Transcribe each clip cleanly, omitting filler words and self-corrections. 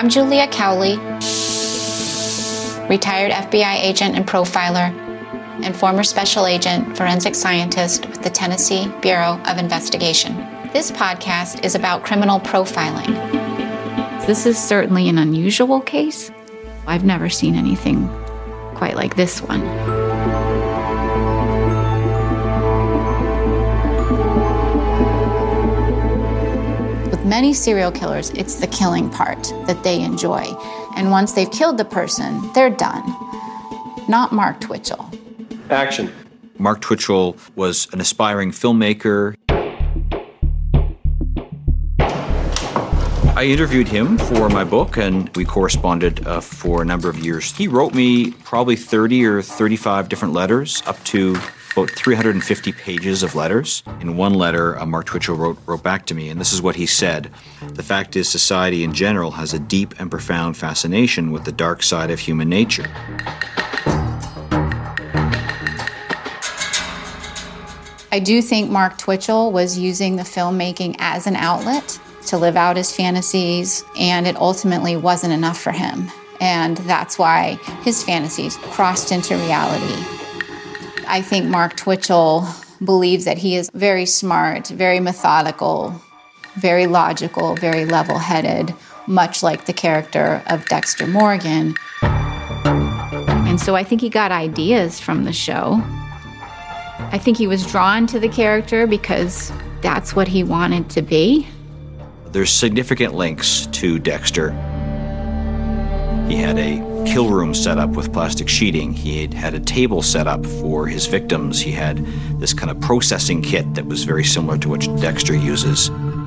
I'm Julia Cowley, retired FBI agent and profiler, and former special agent forensic scientist with the Tennessee Bureau of Investigation. This podcast is about criminal profiling. This is certainly an unusual case. I've never seen anything quite like this one. With many serial killers, it's the killing part that they enjoy. And once they've killed the person, they're done. Not Mark Twitchell. Action. Mark Twitchell was an aspiring filmmaker. I interviewed him for my book, and we corresponded for a number of years. He wrote me probably 30 or 35 different letters, up to about 350 pages of letters. In one letter, Mark Twitchell wrote back to me, and this is what he said. The fact is, society in general has a deep and profound fascination with the dark side of human nature. I do think Mark Twitchell was using the filmmaking as an outlet to live out his fantasies, and it ultimately wasn't enough for him. And that's why his fantasies crossed into reality. I think Mark Twitchell believes that he is very smart, very methodical, very logical, very level-headed, much like the character of Dexter Morgan. And so I think he got ideas from the show. I think he was drawn to the character because that's what he wanted to be. There's significant links to Dexter. He had a kill room set up with plastic sheeting. He had a table set up for his victims. He had this kind of processing kit that was very similar to what Dexter uses.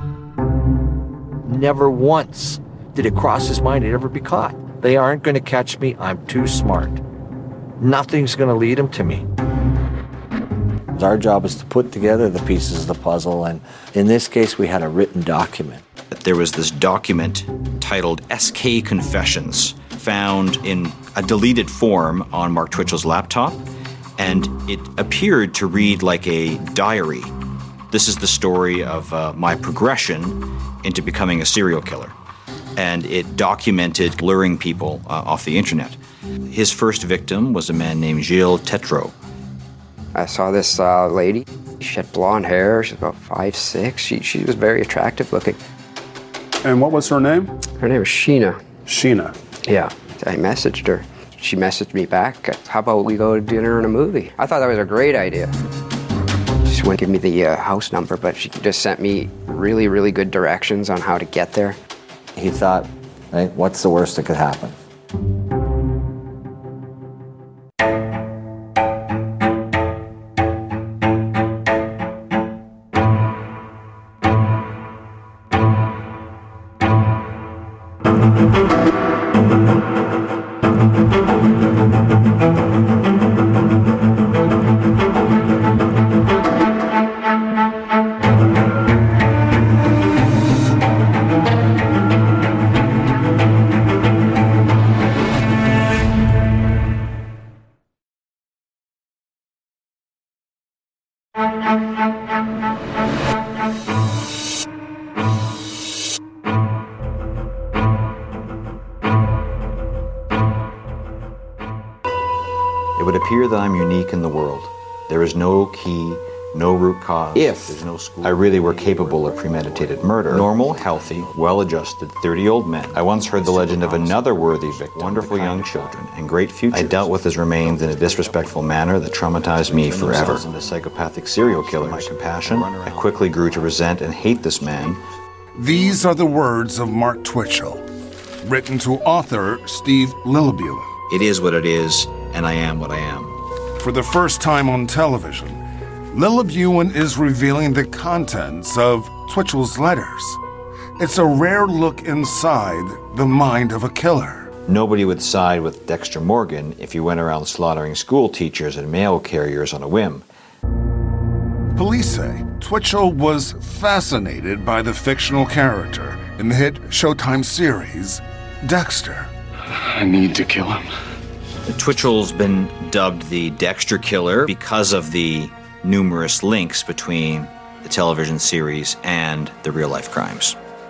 Never once did it cross his mind he'd ever be caught. They aren't going to catch me. I'm too smart. Nothing's going to lead them to me. Our job is to put together the pieces of the puzzle, and in this case, we had a written document. There was this document titled SK Confessions, found in a deleted form on Mark Twitchell's laptop, and it appeared to read like a diary. This is the story of my progression into becoming a serial killer, and it documented luring people off the internet. His first victim was a man named Gilles Tetreault. I saw this lady. She had blonde hair. She was about 5'6". She was very attractive looking. And what was her name? Her name was Sheena. Sheena. Yeah. I messaged her. She messaged me back. How about we go to dinner and a movie? I thought that was a great idea. She wouldn't give me the house number, but she just sent me really, really good directions on how to get there. He thought, right, what's the worst that could happen? It would appear that I'm unique in the world. There is no key, no root cause. There's no school. I really were capable of premeditated murder. Normal, healthy, well-adjusted, 30-year-old men. I once heard the legend of another worthy victim, wonderful young children, and great futures. I dealt with his remains in a disrespectful manner that traumatized me forever. Into psychopathic serial killers. My compassion, I quickly grew to resent and hate this man. These are the words of Mark Twitchell, written to author Steve Lillibue. It is what it is, and I am what I am. For the first time on television, Lillibue is revealing the contents of Twitchell's letters. It's a rare look inside the mind of a killer. Nobody would side with Dexter Morgan if he went around slaughtering school teachers and mail carriers on a whim. Police say Twitchell was fascinated by the fictional character in the hit Showtime series, Dexter. I need to kill him. Twitchell's been dubbed the Dexter Killer because of the numerous links between the television series and the real-life crimes.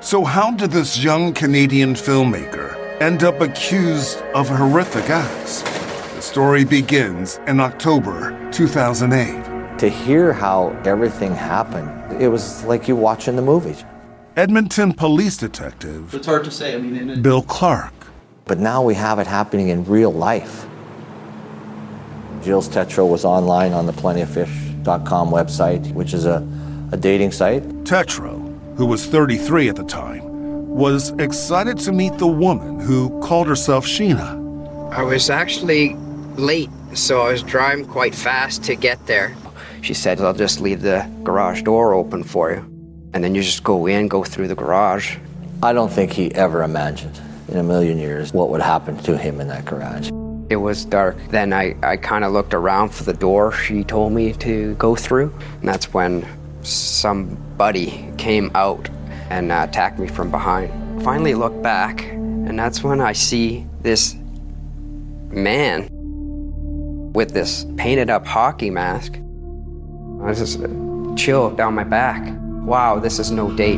So how did this young Canadian filmmaker end up accused of horrific acts? The story begins in October 2008. To hear how everything happened, it was like you watching the movies. Edmonton police detective It's hard to say. I mean, Bill Clark. But now we have it happening in real life. Gilles Tetreault was online on the plentyoffish.com website, which is a dating site. Tetreault, who was 33 at the time, was excited to meet the woman who called herself Sheena. I was actually late, so I was driving quite fast to get there. She said, I'll just leave the garage door open for you. And then you just go in, go through the garage. I don't think he ever imagined in a million years what would happen to him in that garage. It was dark. Then I kind of looked around for the door she told me to go through. And that's when somebody came out and attacked me from behind. Finally looked back, and that's when I see this man with this painted up hockey mask. I was just chill down my back. Wow, this is no date.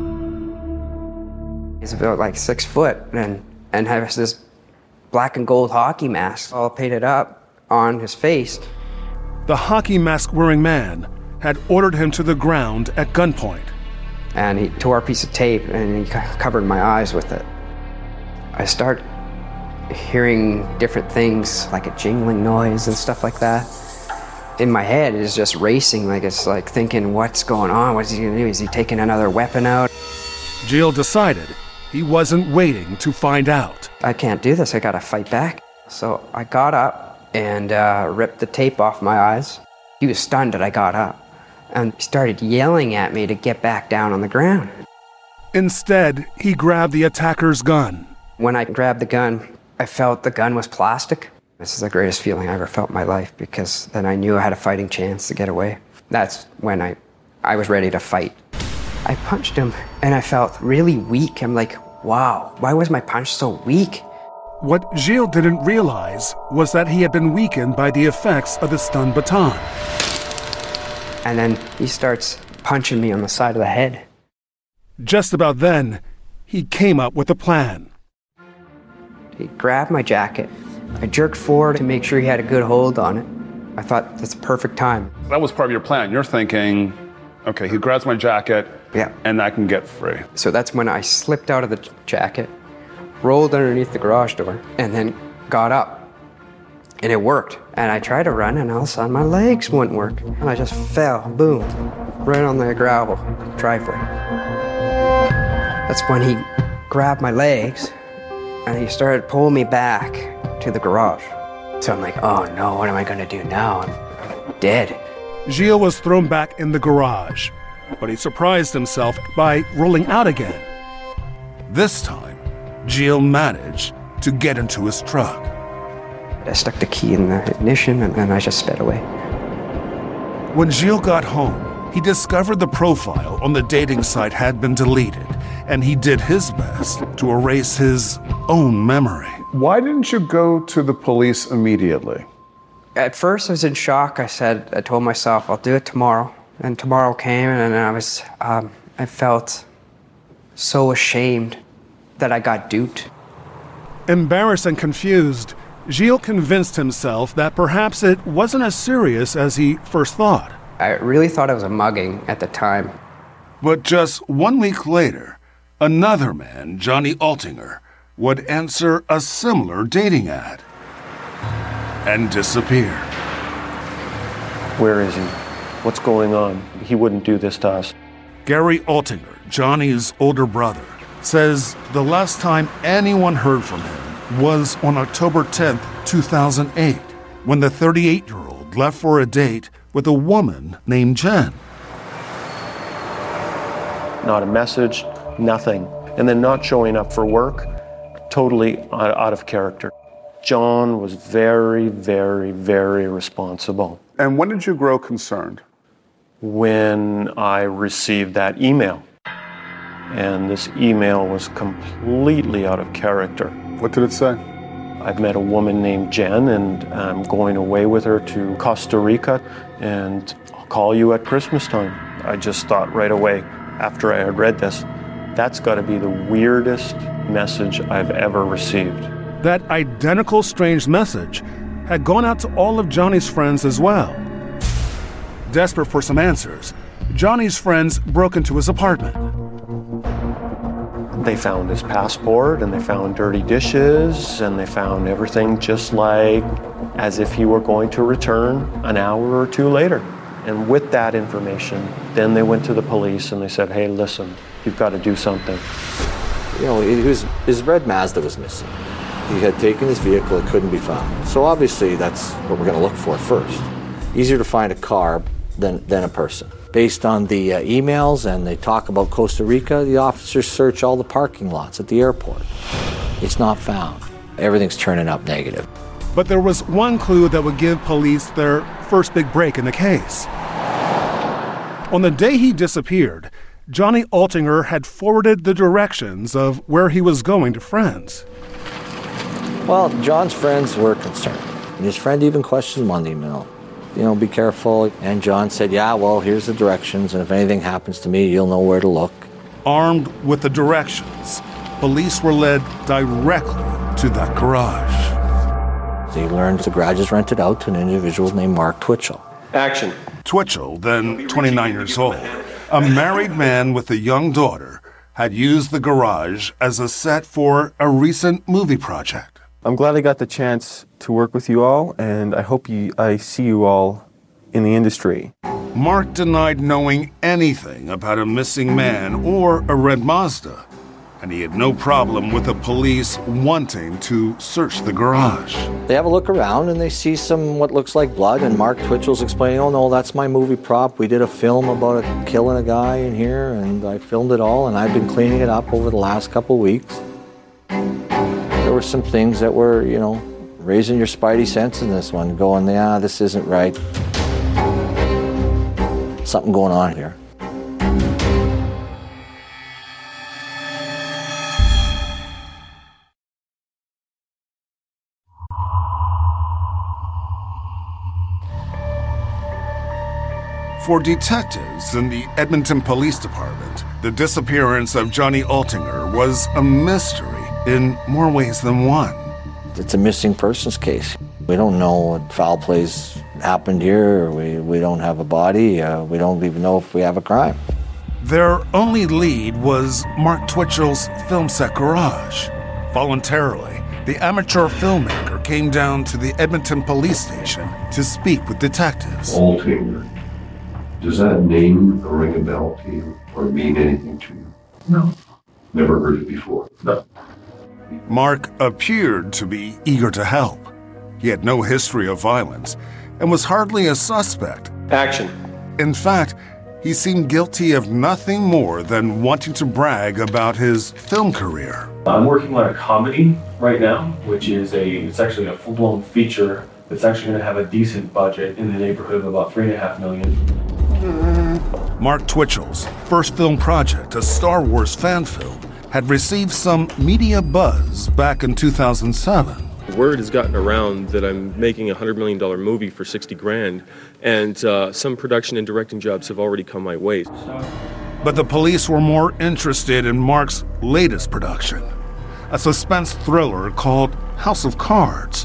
He's about like 6 foot and has this black and gold hockey mask all painted up on his face. The hockey mask-wearing man had ordered him to the ground at gunpoint. And he tore a piece of tape and he covered my eyes with it. I start hearing different things, like a jingling noise and stuff like that. In my head, it's just racing, like it's like thinking, what's going on? What's he gonna do? Is he taking another weapon out? Gilles decided he wasn't waiting to find out. I can't do this, I gotta fight back. So I got up and ripped the tape off my eyes. He was stunned that I got up and started yelling at me to get back down on the ground. Instead, he grabbed the attacker's gun. When I grabbed the gun, I felt the gun was plastic. This is the greatest feeling I ever felt in my life, because then I knew I had a fighting chance to get away. That's when I was ready to fight. I punched him and I felt really weak. I'm like, wow, why was my punch so weak? What Gilles didn't realize was that he had been weakened by the effects of the stun baton. And then he starts punching me on the side of the head. Just about then, he came up with a plan. He grabbed my jacket. I jerked forward to make sure he had a good hold on it. I thought, that's the perfect time. That was part of your plan. You're thinking, okay, he grabs my jacket, Yeah. and I can get free. So that's when I slipped out of the jacket, rolled underneath the garage door, and then got up. And it worked. And I tried to run, and all of a sudden my legs wouldn't work. And I just fell, boom, right on the gravel driveway. That's when he grabbed my legs, and he started pulling me back to the garage. So I'm like, oh no, what am I gonna do now? I'm dead. Gilles was thrown back in the garage, but he surprised himself by rolling out again. This time, Gilles managed to get into his truck. I stuck the key in the ignition, and then I just sped away. When Gilles got home, he discovered the profile on the dating site had been deleted, and he did his best to erase his own memory. Why didn't you go to the police immediately? At first I was in shock. I told myself, I'll do it tomorrow. And tomorrow came, and I felt so ashamed that I got duped. Embarrassed and confused, Gilles convinced himself that perhaps it wasn't as serious as he first thought. I really thought it was a mugging at the time. But just 1 week later, another man, Johnny Altinger, would answer a similar dating ad and disappear. Where is he? What's going on? He wouldn't do this to us. Gary Altinger, Johnny's older brother, says the last time anyone heard from him was on October 10th, 2008, when the 38-year-old left for a date with a woman named Jen. Not a message, nothing. And then not showing up for work, totally out of character. John was very, very, very responsible. And when did you grow concerned? When I received that email. And this email was completely out of character. What did it say? I've met a woman named Jen, and I'm going away with her to Costa Rica, and I'll call you at Christmas time. I just thought right away, after I had read this, That's got to be the weirdest message I've ever received. That identical strange message had gone out to all of Johnny's friends as well. Desperate for some answers, Johnny's friends broke into his apartment. They found his passport, and they found dirty dishes, and they found everything just like as if he were going to return an hour or two later. And with that information, then they went to the police and they said, hey, listen, you've got to do something. You know, his red Mazda was missing. He had taken his vehicle, it couldn't be found. So obviously that's what we're going to look for first. Easier to find a car than a person. Based on the emails and they talk about Costa Rica, the officers search all the parking lots at the airport. It's not found. Everything's turning up negative. But there was one clue that would give police their first big break in the case. On the day he disappeared, Johnny Altinger had forwarded the directions of where he was going to friends. Well, John's friends were concerned. And his friend even questioned him on the email. You know, be careful. And John said, yeah, well, here's the directions, and if anything happens to me, you'll know where to look. Armed with the directions, police were led directly to that garage. They learned the garage is rented out to an individual named Mark Twitchell. Action. Twitchell, then 29 years old, a married man with a young daughter, had used the garage as a set for a recent movie project. I'm glad I got the chance to work with you all, and I hope I see you all in the industry. Mark denied knowing anything about a missing man or a red Mazda, and he had no problem with the police wanting to search the garage. They have a look around and they see some what looks like blood, and Mark Twitchell's explaining, oh no, that's my movie prop. We did a film about killing a guy in here, and I filmed it all, and I've been cleaning it up over the last couple of weeks. There were some things that were, you know, raising your spidey sense in this one, going, yeah, this isn't right. Something going on here. For detectives in the Edmonton Police Department, the disappearance of Johnny Altinger was a mystery in more ways than one. It's a missing persons case. We don't know what foul plays happened here. We don't have a body. We don't even know if we have a crime. Their only lead was Mark Twitchell's film set garage. Voluntarily, the amateur filmmaker came down to the Edmonton police station to speak with detectives. Altinger. Does that name ring a bell to you or mean anything to you? No. Never heard it before? No. Mark appeared to be eager to help. He had no history of violence and was hardly a suspect. Action. In fact, he seemed guilty of nothing more than wanting to brag about his film career. I'm working on a comedy right now, which is it's actually a full-blown feature that's actually going to have a decent budget in the neighborhood of about $3.5 million. Mark Twitchell's first film project, a Star Wars fan film, had received some media buzz back in 2007. Word has gotten around that I'm making a $100 million movie for $60,000, and some production and directing jobs have already come my way. But the police were more interested in Mark's latest production, a suspense thriller called House of Cards,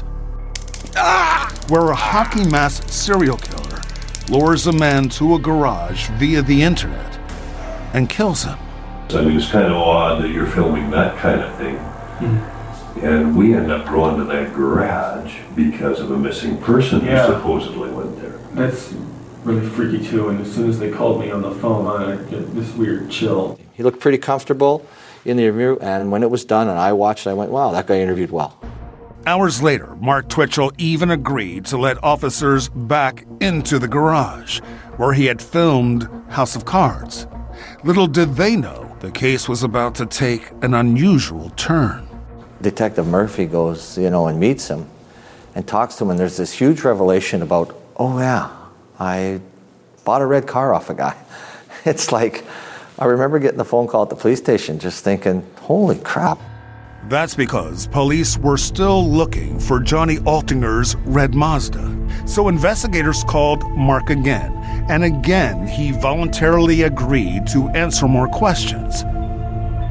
where a hockey-masked serial killer lures a man to a garage via the internet and kills him. I mean, it's kind of odd that you're filming that kind of thing. Mm-hmm. And we end up going to that garage because of a missing person who supposedly went there. That's really freaky too, and as soon as they called me on the phone, I get this weird chill. He looked pretty comfortable in the interview, and when it was done and I watched it, I went, wow, that guy interviewed well. Hours later, Mark Twitchell even agreed to let officers back into the garage, where he had filmed House of Cards. Little did they know the case was about to take an unusual turn. Detective Murphy goes, and meets him and talks to him, and there's this huge revelation about, oh yeah, I bought a red car off a guy. It's like, I remember getting the phone call at the police station just thinking, holy crap. That's because police were still looking for Johnny Altinger's red Mazda. So investigators called Mark again, and again he voluntarily agreed to answer more questions.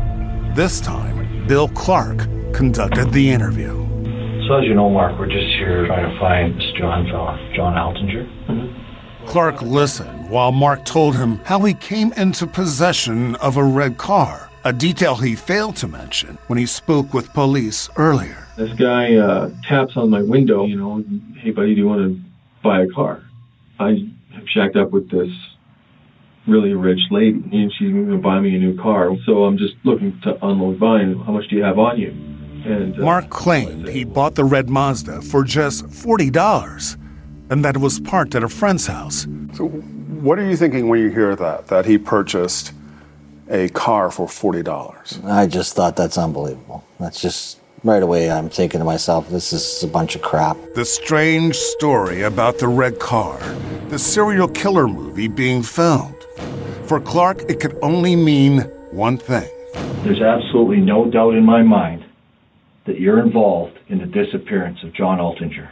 This time, Bill Clark conducted the interview. So as you know, Mark, we're just here trying to find this John Altinger. Mm-hmm. Clark listened while Mark told him how he came into possession of a red car, a detail he failed to mention when he spoke with police earlier. This guy taps on my window, hey buddy, do you want to buy a car? I have shacked up with this really rich lady, and she's going to buy me a new car. So I'm just looking to unload mine. How much do you have on you? And Mark claimed he bought the red Mazda for just $40 and that it was parked at a friend's house. So what are you thinking when you hear that he purchased a car for $40? I just thought that's unbelievable. That's just, right away I'm thinking to myself, this is a bunch of crap. The strange story about the red car, the serial killer movie being filmed. For Clark, it could only mean one thing. There's absolutely no doubt in my mind that you're involved in the disappearance of John Altinger.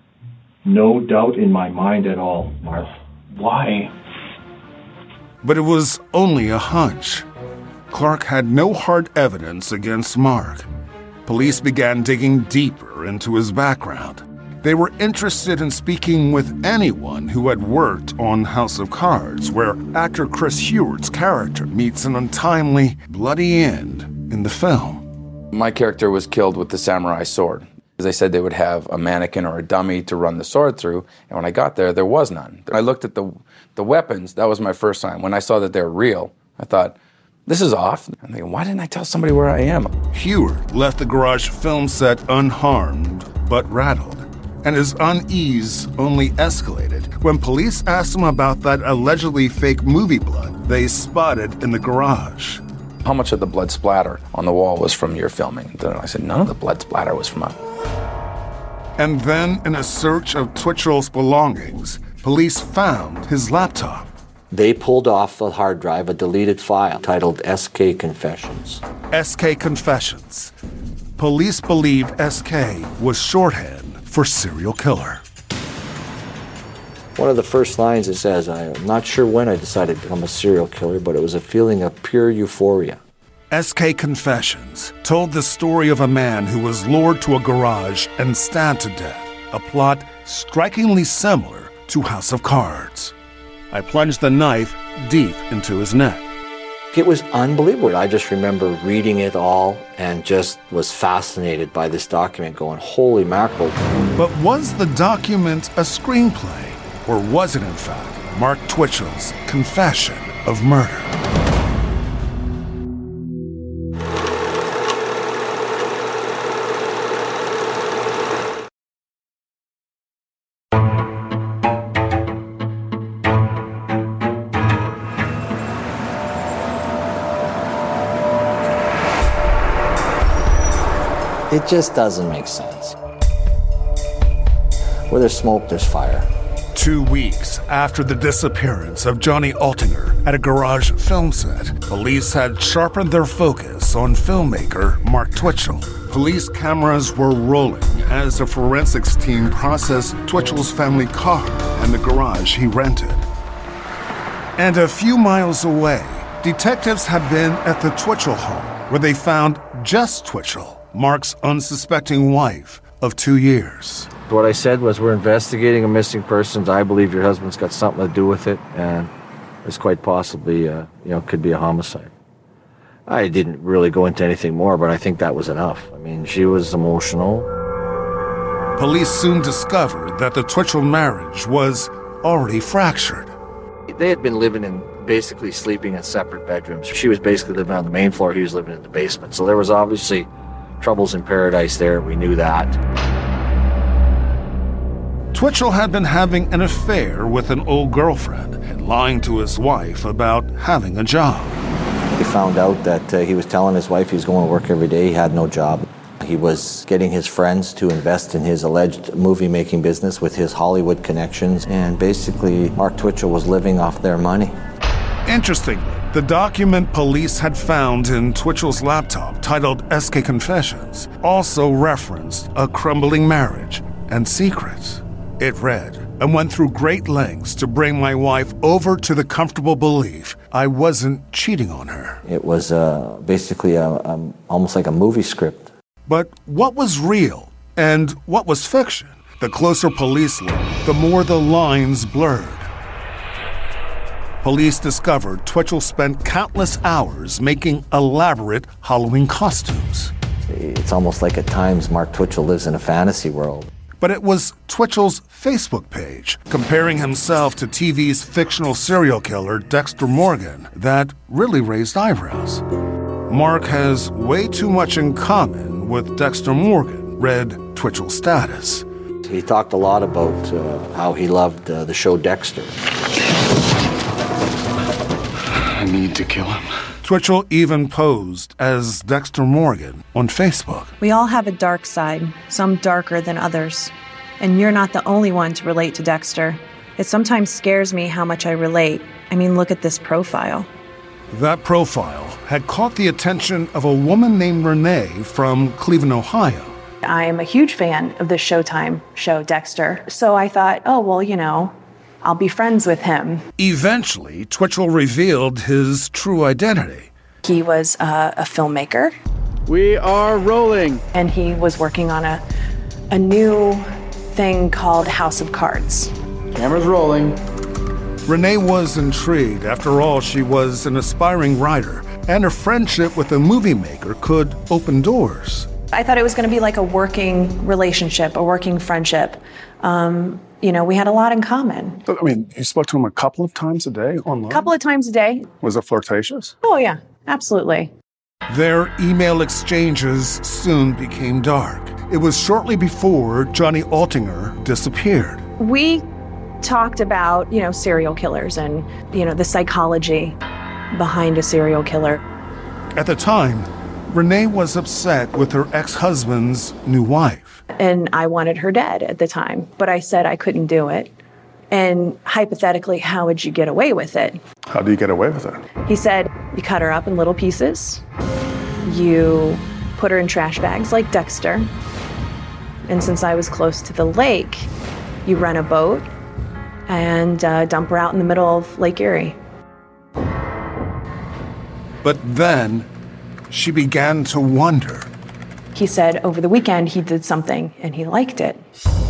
No doubt in my mind at all, Mark. Why? But it was only a hunch. Clark had no hard evidence against Mark. Police began digging deeper into his background. They were interested in speaking with anyone who had worked on House of Cards, where actor Chris Hewart's character meets an untimely, bloody end in the film. My character was killed with the samurai sword. As I said, they would have a mannequin or a dummy to run the sword through, and when I got there was none. I looked at the weapons. That was my first time. When I saw that they were real, I thought, this is off. I'm thinking, why didn't I tell somebody where I am? Hewart left the garage film set unharmed, but rattled. And his unease only escalated when police asked him about that allegedly fake movie blood they spotted in the garage. How much of the blood splatter on the wall was from your filming? Then I said, none of the blood splatter was from us. And then, in a search of Twitchell's belongings, police found his laptop. They pulled off the hard drive a deleted file titled SK Confessions. SK Confessions. Police believed SK was shorthand for serial killer. One of the first lines it says, I'm not sure when I decided to become a serial killer, but it was a feeling of pure euphoria. SK Confessions told the story of a man who was lured to a garage and stabbed to death, a plot strikingly similar to House of Cards. I plunged the knife deep into his neck. It was unbelievable. I just remember reading it all and just was fascinated by this document going, holy mackerel. But was the document a screenplay, or was it in fact Mark Twitchell's confession of murder? It just doesn't make sense. Where there's smoke, there's fire. 2 weeks after the disappearance of Johnny Altinger at a garage film set, police had sharpened their focus on filmmaker Mark Twitchell. Police cameras were rolling as the forensics team processed Twitchell's family car and the garage he rented. And a few miles away, detectives had been at the Twitchell home, where they found Jess Twitchell, Mark's unsuspecting wife of 2 years. What I said was, we're investigating a missing person. I believe your husband's got something to do with it, and it's quite possibly, could be a homicide. I didn't really go into anything more, but I think that was enough. I mean, she was emotional. Police soon discovered that the Twitchell marriage was already fractured. They had been basically sleeping in separate bedrooms. She was basically living on the main floor, he was living in the basement. So there was obviously troubles in paradise there, we knew that. Twitchell had been having an affair with an old girlfriend and lying to his wife about having a job. He found out that he was telling his wife he was going to work every day, he had no job. He was getting his friends to invest in his alleged movie-making business with his Hollywood connections, and basically Mark Twitchell was living off their money. Interestingly, the document police had found in Twitchell's laptop, titled SK Confessions, also referenced a crumbling marriage and secrets. It read, "I went through great lengths to bring my wife over to the comfortable belief I wasn't cheating on her. It was basically almost like a movie script. But what was real and what was fiction? The closer police looked, the more the lines blurred. Police discovered Twitchell spent countless hours making elaborate Halloween costumes. It's almost like at times Mark Twitchell lives in a fantasy world. But it was Twitchell's Facebook page, comparing himself to TV's fictional serial killer Dexter Morgan, that really raised eyebrows. Mark has way too much in common with Dexter Morgan, read Twitchell's status. He talked a lot about how he loved the show Dexter. I need to kill him. Twitchell even posed as Dexter Morgan on Facebook. We all have a dark side, some darker than others. And you're not the only one to relate to Dexter. It sometimes scares me how much I relate. I mean, look at this profile. That profile had caught the attention of a woman named Renee from Cleveland, Ohio. I am a huge fan of the Showtime show Dexter, so I thought, oh, well, you know, I'll be friends with him. Eventually, Twitchell revealed his true identity. He was a filmmaker. We are rolling. And he was working on a new thing called House of Cards. Camera's rolling. Renee was intrigued. After all, she was an aspiring writer, and her friendship with a movie maker could open doors. I thought it was going to be like a working relationship, a working friendship. You know, we had a lot in common. I mean, you spoke to him a couple of times a day online? A couple of times a day. Was it flirtatious? Oh, yeah, absolutely. Their email exchanges soon became dark. It was shortly before Johnny Altinger disappeared. We talked about, you know, serial killers and, you know, the psychology behind a serial killer. At the time, Renee was upset with her ex-husband's new wife. And I wanted her dead at the time, but I said I couldn't do it. And hypothetically, how would you get away with it? How do you get away with it? He said, you cut her up in little pieces. You put her in trash bags like Dexter. And since I was close to the lake, you rent a boat and dump her out in the middle of Lake Erie. But then she began to wonder. He said over the weekend he did something and he liked it.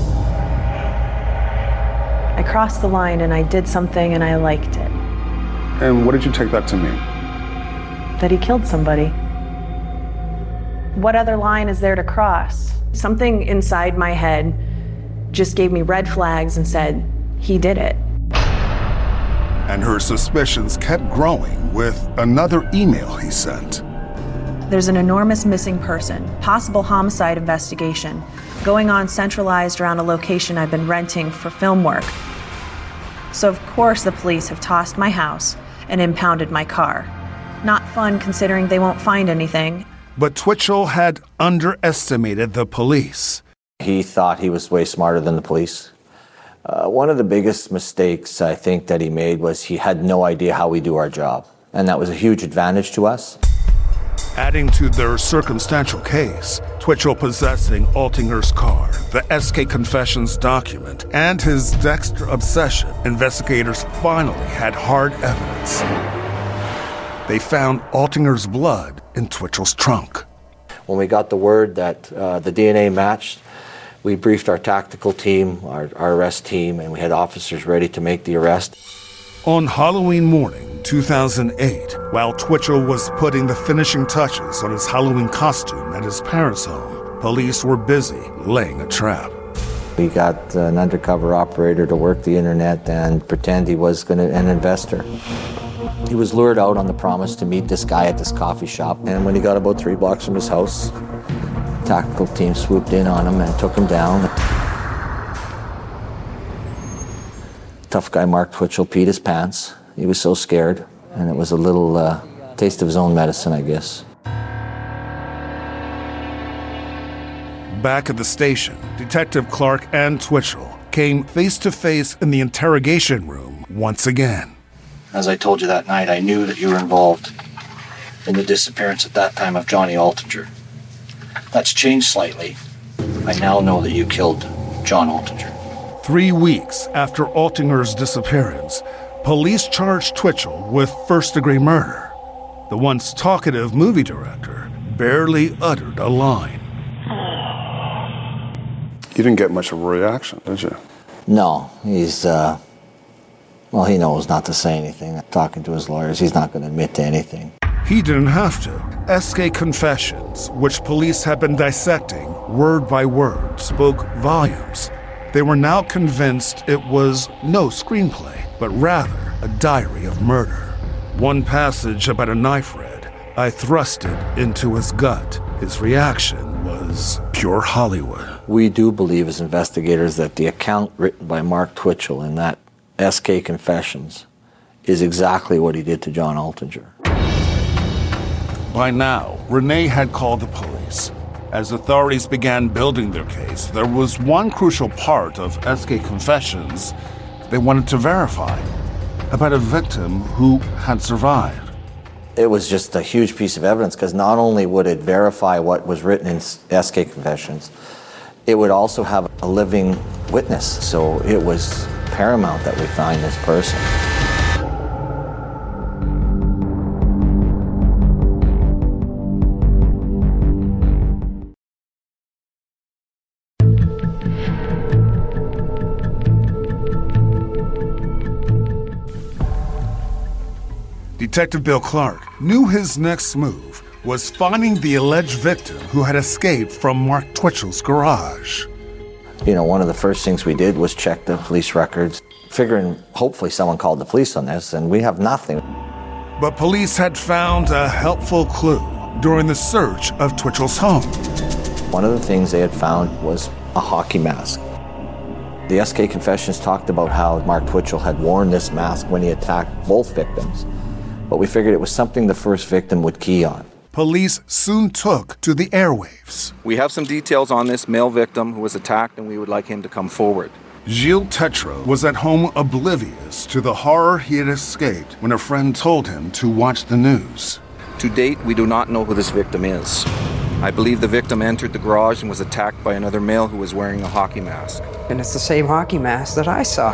I crossed the line and I did something and I liked it. And what did you take that to mean? That he killed somebody. What other line is there to cross? Something inside my head just gave me red flags and said, he did it. And her suspicions kept growing with another email he sent. There's an enormous missing person, possible homicide investigation, going on centralized around a location I've been renting for film work. So of course the police have tossed my house and impounded my car. Not fun considering they won't find anything. But Twitchell had underestimated the police. He thought he was way smarter than the police. One of the biggest mistakes I think that he made was he had no idea how we do our job. And that was a huge advantage to us. Adding to their circumstantial case, Twitchell possessing Altinger's car, the SK Confessions document, and his Dexter obsession, investigators finally had hard evidence. They found Altinger's blood in Twitchell's trunk. When we got the word that the DNA matched, we briefed our tactical team, our arrest team, and we had officers ready to make the arrest. On Halloween morning, 2008, while Twitchell was putting the finishing touches on his Halloween costume at his parents' home, police were busy laying a trap. We got an undercover operator to work the internet and pretend he was an investor. He was lured out on the promise to meet this guy at this coffee shop, and when he got about 3 blocks from his house, the tactical team swooped in on him and took him down. Tough guy Mark Twitchell peed his pants. He was so scared, and it was a little taste of his own medicine, I guess. Back at the station, Detective Clark and Twitchell came face to face in the interrogation room once again. As I told you that night, I knew that you were involved in the disappearance at that time of Johnny Altinger. That's changed slightly. I now know that you killed John Altinger. 3 weeks after Altinger's disappearance, Police charged Twitchell with first-degree murder. The once talkative movie director barely uttered a line. You didn't get much of a reaction, did you? No, he's, he knows not to say anything. Talking to his lawyers, he's not going to admit to anything. He didn't have to. SK Confessions, which police had been dissecting word by word, spoke volumes. They were now convinced it was no screenplay, but rather a diary of murder. One passage about a knife read, "I thrust it into his gut." His reaction was pure Hollywood. We do believe as investigators that the account written by Mark Twitchell in that SK Confessions is exactly what he did to John Altinger. By now, Renee had called the police. As authorities began building their case, there was one crucial part of SK Confessions they wanted to verify, about a victim who had survived. It was just a huge piece of evidence because not only would it verify what was written in SK Confessions, it would also have a living witness. So it was paramount that we find this person. Detective Bill Clark knew his next move was finding the alleged victim who had escaped from Mark Twitchell's garage. You know, one of the first things we did was check the police records, figuring hopefully someone called the police on this, and we have nothing. But police had found a helpful clue during the search of Twitchell's home. One of the things they had found was a hockey mask. The SK Confessions talked about how Mark Twitchell had worn this mask when he attacked both victims, but we figured it was something the first victim would key on. Police soon took to the airwaves. We have some details on this male victim who was attacked, and we would like him to come forward. Gilles Tetreault was at home oblivious to the horror he had escaped when a friend told him to watch the news. To date, we do not know who this victim is. I believe the victim entered the garage and was attacked by another male who was wearing a hockey mask. And it's the same hockey mask that I saw.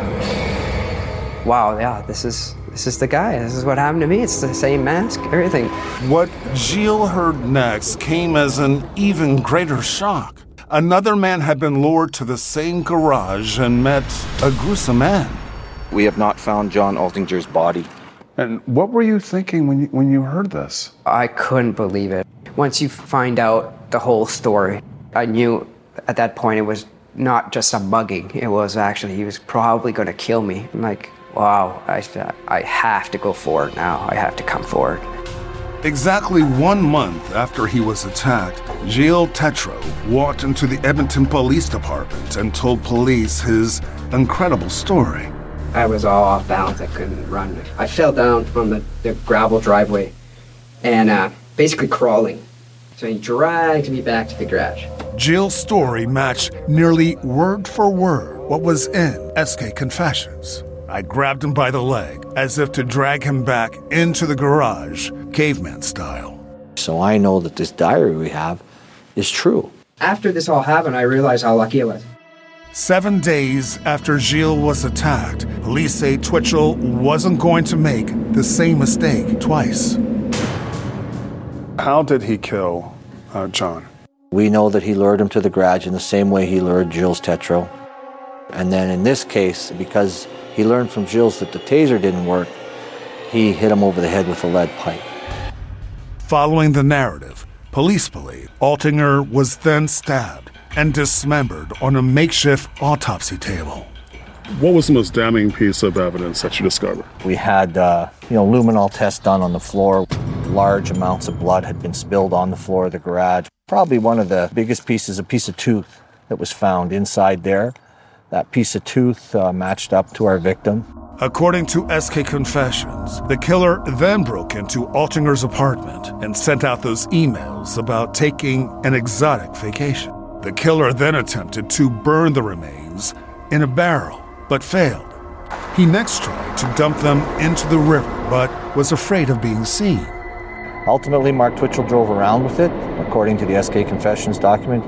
Wow, yeah, this is the guy. This is what happened to me. It's the same mask, everything. What Gilles heard next came as an even greater shock. Another man had been lured to the same garage and met a gruesome end. We have not found John Altinger's body. And what were you thinking when you heard this? I couldn't believe it. Once you find out the whole story, I knew at that point it was not just a mugging. It was actually, he was probably going to kill me. I'm like, wow, I have to go forward now. I have to come forward. Exactly 1 month after he was attacked, Gilles Tetreault walked into the Edmonton Police Department and told police his incredible story. I was all off balance. I couldn't run. I fell down on the gravel driveway and basically crawling. So he dragged me back to the garage. Gilles' story matched nearly word for word what was in SK Confessions. I grabbed him by the leg, as if to drag him back into the garage, caveman style. So I know that this diary we have is true. After this all happened, I realized how lucky I was. 7 days after Gilles was attacked, police say Twitchell wasn't going to make the same mistake twice. How did he kill John? We know that he lured him to the garage in the same way he lured Gilles Tetreault. And then in this case, because he learned from Gilles that the taser didn't work, he hit him over the head with a lead pipe. Following the narrative, police believe Altinger was then stabbed and dismembered on a makeshift autopsy table. What was the most damning piece of evidence that you discovered? We had, luminol tests done on the floor. Large amounts of blood had been spilled on the floor of the garage. Probably one of the biggest pieces, a piece of tooth that was found inside there. That piece of tooth matched up to our victim. According to SK Confessions, the killer then broke into Altinger's apartment and sent out those emails about taking an exotic vacation. The killer then attempted to burn the remains in a barrel, but failed. He next tried to dump them into the river, but was afraid of being seen. Ultimately, Mark Twitchell drove around with it, according to the SK Confessions document.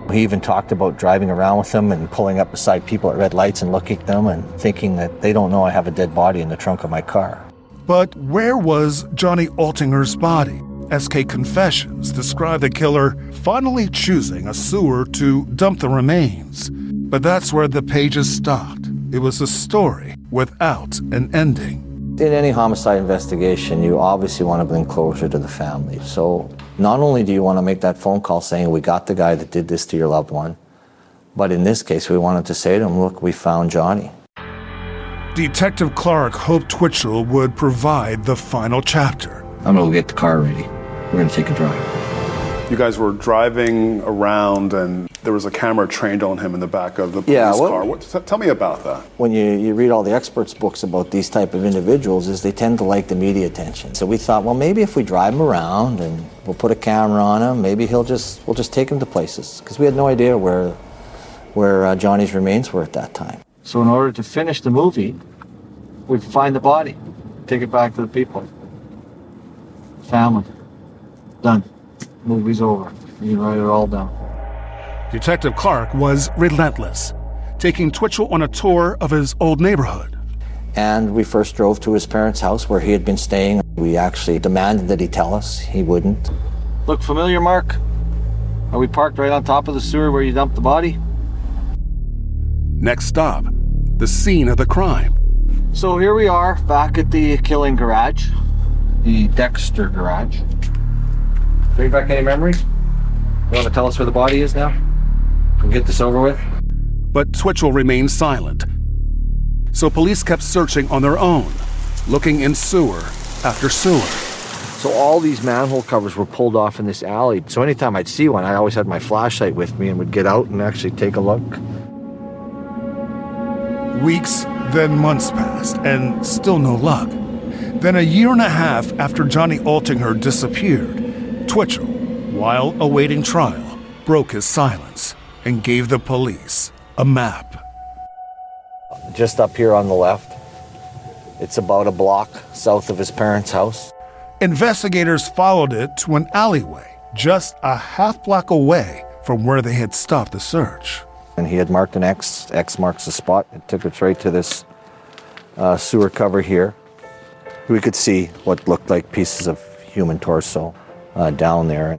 He even talked about driving around with them and pulling up beside people at red lights and looking at them and thinking that they don't know I have a dead body in the trunk of my car. But where was Johnny Altinger's body? SK Confessions described the killer finally choosing a sewer to dump the remains. But that's where the pages stopped. It was a story without an ending. In any homicide investigation, you obviously want to bring closure to the family. So not only do you want to make that phone call saying, we got the guy that did this to your loved one, but in this case, we wanted to say to him, look, we found Johnny. Detective Clark hoped Twitchell would provide the final chapter. I'm going to get the car ready. We're going to take a drive. You guys were driving around and there was a camera trained on him in the back of the police car. Tell me about that. When you read all the experts' books about these type of individuals, is they tend to like the media attention. So we thought, well, maybe if we drive him around and we'll put a camera on him, maybe we'll just take him to places. Because we had no idea where Johnny's remains were at that time. So in order to finish the movie, we find the body, take it back to the people. Family. Done. Movie's over. You can write it all down. Detective Clark was relentless, taking Twitchell on a tour of his old neighborhood. And we first drove to his parents' house where he had been staying. We actually demanded that he tell us. He wouldn't. Look familiar, Mark? Are we parked right on top of the sewer where you dumped the body? Next stop, the scene of the crime. So here we are, back at the killing garage, the Dexter garage. Bring back any memories? You want to tell us where the body is now? Can we get this over with? But Twitchell remained silent. So police kept searching on their own, looking in sewer after sewer. So all these manhole covers were pulled off in this alley. So anytime I'd see one, I always had my flashlight with me and would get out and actually take a look. Weeks, then months passed, and still no luck. Then a year and a half after Johnny Altinger disappeared, Twitchell, while awaiting trial, broke his silence and gave the police a map. Just up here on the left, it's about a block south of his parents' house. Investigators followed it to an alleyway just a half block away from where they had stopped the search. And he had marked an X. X marks the spot. It took us right to this sewer cover here. We could see what looked like pieces of human torso down there.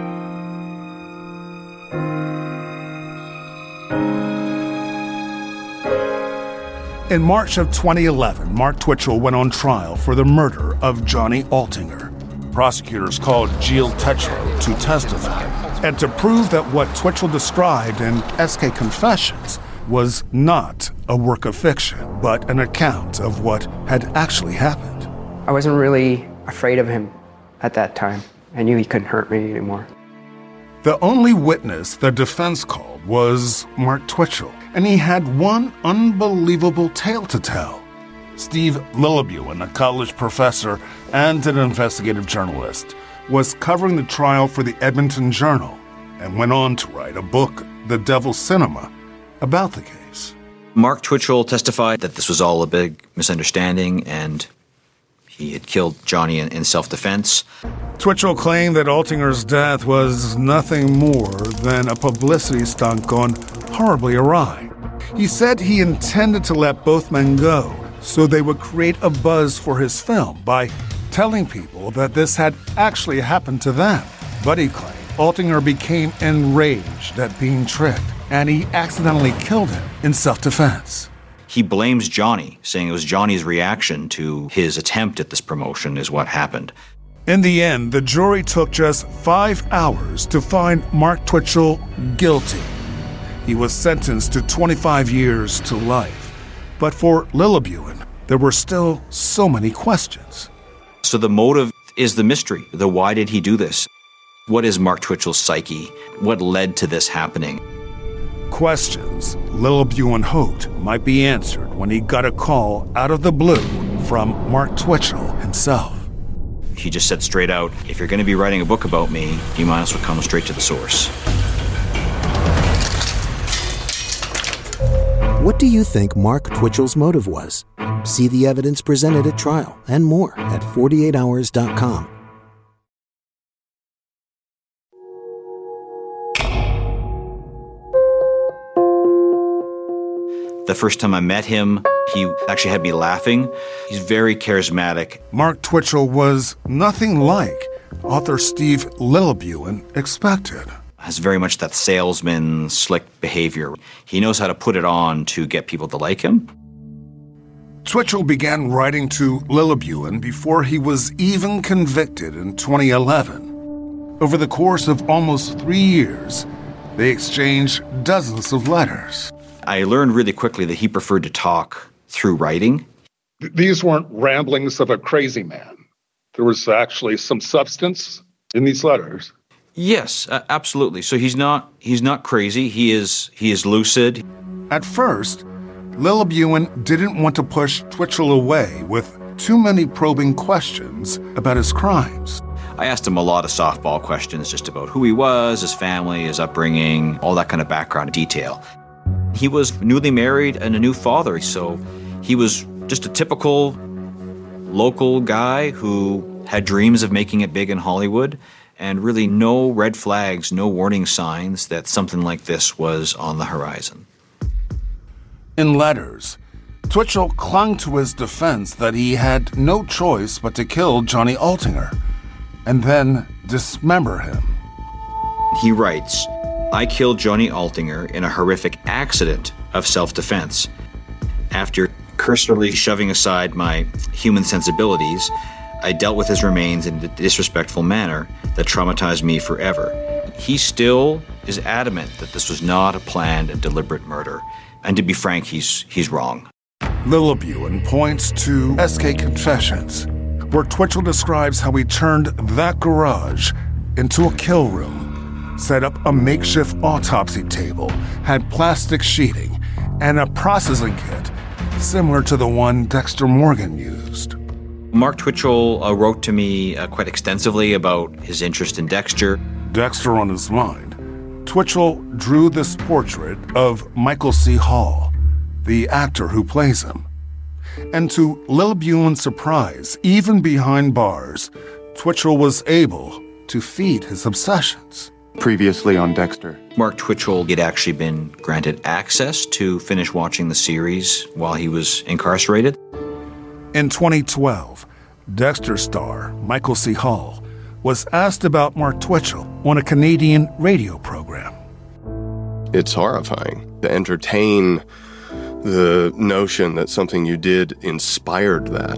In March of 2011, Mark Twitchell went on trial for the murder of Johnny Altinger. Prosecutors called Jill Tetreault to testify and to prove that what Twitchell described in SK Confessions was not a work of fiction, but an account of what had actually happened. I wasn't really afraid of him at that time. I knew he couldn't hurt me anymore. The only witness the defense called was Mark Twitchell, and he had one unbelievable tale to tell. Steve Lillibuen, a college professor and an investigative journalist, was covering the trial for the Edmonton Journal and went on to write a book, The Devil's Cinema, about the case. Mark Twitchell testified that this was all a big misunderstanding and he had killed Johnny in self-defense. Twitchell claimed that Altinger's death was nothing more than a publicity stunt gone horribly awry. He said he intended to let both men go so they would create a buzz for his film by telling people that this had actually happened to them. But he claimed Altinger became enraged at being tricked, and he accidentally killed him in self-defense. He blames Johnny, saying it was Johnny's reaction to his attempt at this promotion is what happened. In the end, the jury took just 5 hours to find Mark Twitchell guilty. He was sentenced to 25 years to life. But for Lillibuen, there were still so many questions. So the motive is the mystery. The why did he do this? What is Mark Twitchell's psyche? What led to this happening? Questions Lillibuen hoped might be answered when he got a call out of the blue from Mark Twitchell himself. He just said straight out, if you're going to be writing a book about me, you might as well come straight to the source. What do you think Mark Twitchell's motive was? See the evidence presented at trial and more at 48hours.com. The first time I met him, he actually had me laughing. He's very charismatic. Mark Twitchell was nothing like author Steve Lillebuen expected. Has very much that salesman, slick behavior. He knows how to put it on to get people to like him. Twitchell began writing to Lillebuen before he was even convicted in 2011. Over the course of almost 3 years, they exchanged dozens of letters. I learned really quickly that he preferred to talk through writing. These weren't ramblings of a crazy man. There was actually some substance in these letters. Yes, absolutely. So he's not crazy. He is lucid. At first, Lillebuen didn't want to push Twitchell away with too many probing questions about his crimes. I asked him a lot of softball questions just about who he was, his family, his upbringing, all that kind of background detail. He was newly married and a new father, so he was just a typical local guy who had dreams of making it big in Hollywood, and really no red flags, no warning signs that something like this was on the horizon. In letters, Twitchell clung to his defense that he had no choice but to kill Johnny Altinger and then dismember him. He writes, "I killed Johnny Altinger in a horrific accident of self-defense. After cursorily shoving aside my human sensibilities, I dealt with his remains in a disrespectful manner that traumatized me forever." He still is adamant that this was not a planned and deliberate murder. And to be frank, he's wrong. Lillebuen points to SK Confessions, where Twitchell describes how he turned that garage into a kill room, set up a makeshift autopsy table, had plastic sheeting, and a processing kit similar to the one Dexter Morgan used. Mark Twitchell wrote to me quite extensively about his interest in Dexter. Dexter on his mind, Twitchell drew this portrait of Michael C. Hall, the actor who plays him. And to Lillebuen's surprise, even behind bars, Twitchell was able to feed his obsessions. Previously on Dexter, Mark Twitchell had actually been granted access to finish watching the series while he was incarcerated. In 2012, Dexter star Michael C. Hall was asked about Mark Twitchell on a Canadian radio program. It's horrifying to entertain the notion that something you did inspired that.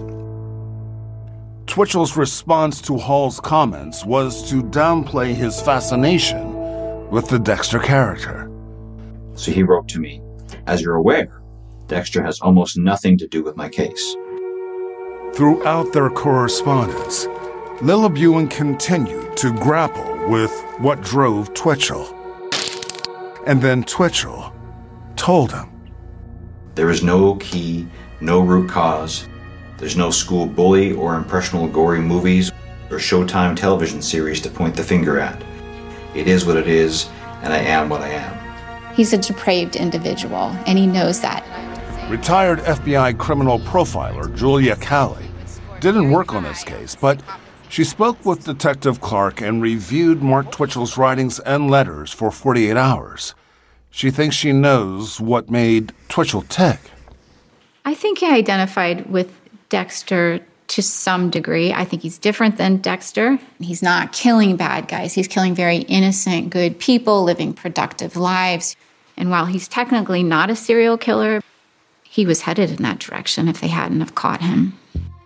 Twitchell's response to Hall's comments was to downplay his fascination with the Dexter character. So he wrote to me, "As you're aware, Dexter has almost nothing to do with my case." Throughout their correspondence, Lillebuen continued to grapple with what drove Twitchell. And then Twitchell told him, "There is no key, no root cause. There's no school bully or impressionable gory movies or Showtime television series to point the finger at. It is what it is, and I am what I am." He's a depraved individual, and he knows that. Retired FBI criminal profiler Julia Calley didn't work on this case, but she spoke with Detective Clark and reviewed Mark Twitchell's writings and letters for 48 hours. She thinks she knows what made Twitchell tick. I think he identified with Dexter to some degree. I think he's different than Dexter. He's not killing bad guys. He's killing very innocent, good people, living productive lives. And while he's technically not a serial killer, he was headed in that direction if they hadn't have caught him.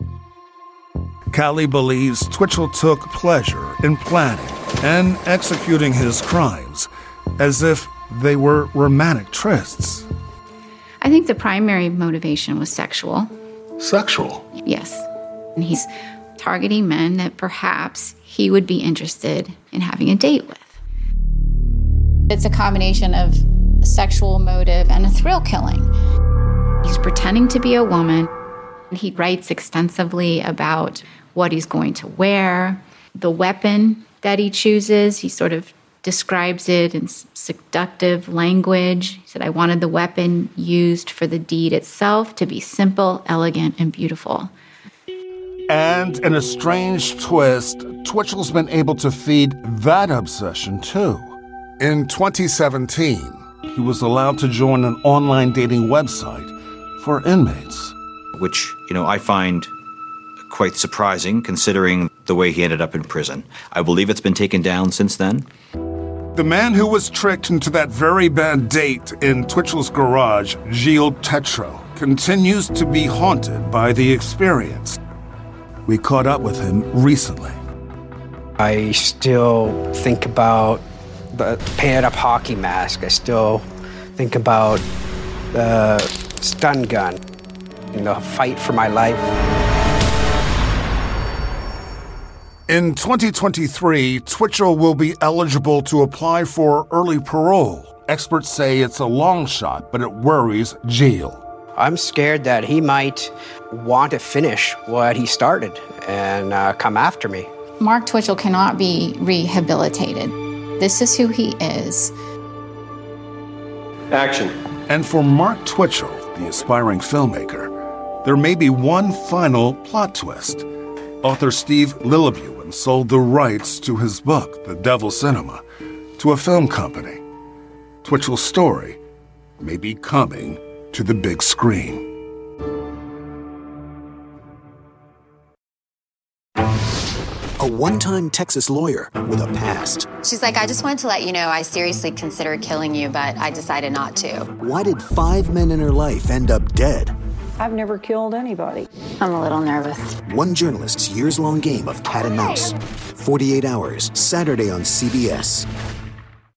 Calley believes Twitchell took pleasure in planning and executing his crimes as if they were romantic trysts. I think the primary motivation was sexual. Sexual? Yes. And he's targeting men that perhaps he would be interested in having a date with. It's a combination of a sexual motive and a thrill killing. He's pretending to be a woman. He writes extensively about what he's going to wear, the weapon that he chooses. He sort of describes it in seductive language. He said, "I wanted the weapon used for the deed itself to be simple, elegant, and beautiful." And in a strange twist, Twitchell's been able to feed that obsession too. In 2017, he was allowed to join an online dating website for inmates. Which, I find quite surprising considering the way he ended up in prison. I believe it's been taken down since then. The man who was tricked into that very bad date in Twitchell's garage, Gilles Tetreault, continues to be haunted by the experience. We caught up with him recently. I still think about the painted up hockey mask. I still think about the stun gun and the fight for my life. In 2023, Twitchell will be eligible to apply for early parole. Experts say it's a long shot, but it worries Gilles. I'm scared that he might want to finish what he started and come after me. Mark Twitchell cannot be rehabilitated. This is who he is. Action. And for Mark Twitchell, the aspiring filmmaker, there may be one final plot twist. Author Steve Lillebuen sold the rights to his book, The Devil Cinema, to a film company. Twitchell's story may be coming to the big screen. A one-time Texas lawyer with a past. She's like, I just wanted to let you know I seriously considered killing you, but I decided not to. Why did 5 men in her life end up dead? I've never killed anybody. I'm a little nervous. One journalist's years-long game of cat and mouse. 48 Hours, Saturday on CBS.